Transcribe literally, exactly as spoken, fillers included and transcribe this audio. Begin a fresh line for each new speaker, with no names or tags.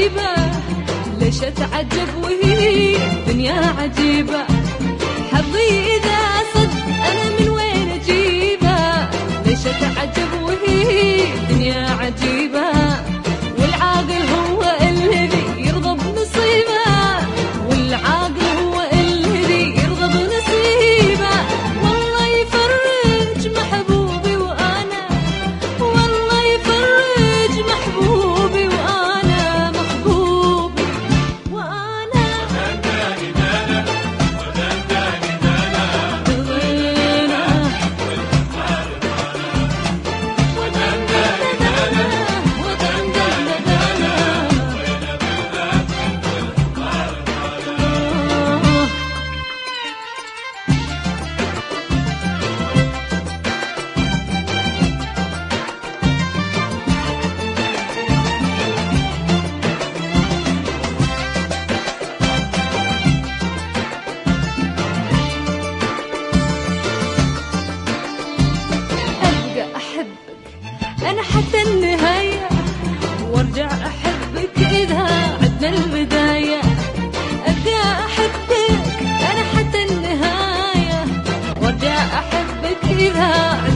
نصيبه، ليش اتعجب وهي دنيا عجيبه، حظي اذا صد انا من وين اجيبه، ليش اتعجب وهي دنيا عجيبه، والعاقل هو الذي يرضى بنصيبه، والعاقل هو الذي يرضى بنصيبه، والله يفرج محبوبي وانا، والله يفرج محبوبي وانا، محبوبي وانا
ودنداني دانا ودنداني دانا
رضينا
ودنداني دانا
ودندنا دنا أبقى أحبك أنا حتى النهاية، وارجع أحبك إذا عدنا البداية، أبقى أحبك أنا حتى النهاية، وارجع أحبك إذا